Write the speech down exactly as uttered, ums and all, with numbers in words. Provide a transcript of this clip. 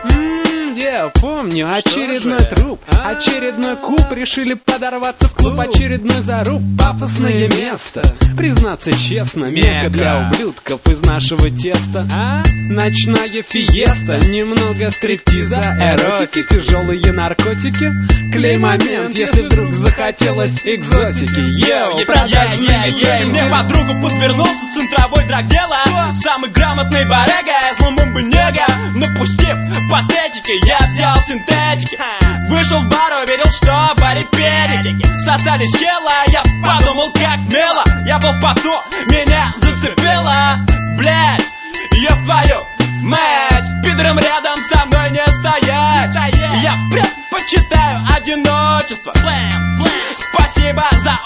Ммм, я помню, очередной труп, очередной куб. Решили подорваться в клуб, очередной заруб. Пафосное место, признаться честно, мека для ублюдков из нашего теста. Ночная фиеста, немного стриптиза, эротики, тяжелые наркотики. Клей-момент, если вдруг захотелось экзотики. Йоу, продажные чай. Мне подругу подвернулся центровой драгдела, самый грамотный барыга, сломом бы нега. Но пустив патетики, я взял синтетики. Вышел в бар, уверил, что баре педики сосались хела, я подумал, как мило. Я был в поту, меня зацепило. Блядь, я твою мать, пидором рядом со мной не стоять. Я предпочитаю одиночество. Спасибо за